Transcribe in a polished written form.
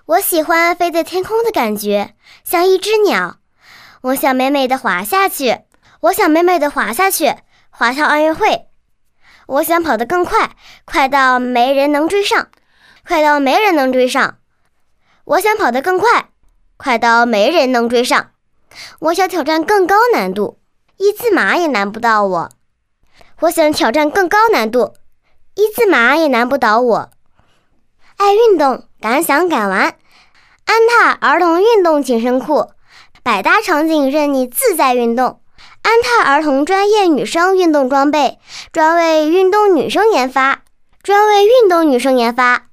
我喜欢飞在天空的感觉，像一只鸟。我想美美地滑下去，滑向奥运会。我想跑得更快，快到没人能追上。我想跑得更快，快到没人能追上。我想挑战更高难度，一字马也难不倒我。我想挑战更高难度，一字马也难不倒我。爱运动，敢想敢玩。安踏儿童运动紧身裤，百搭场景任你自在运动。安踏儿童专业女生运动装备，专为运动女生研发。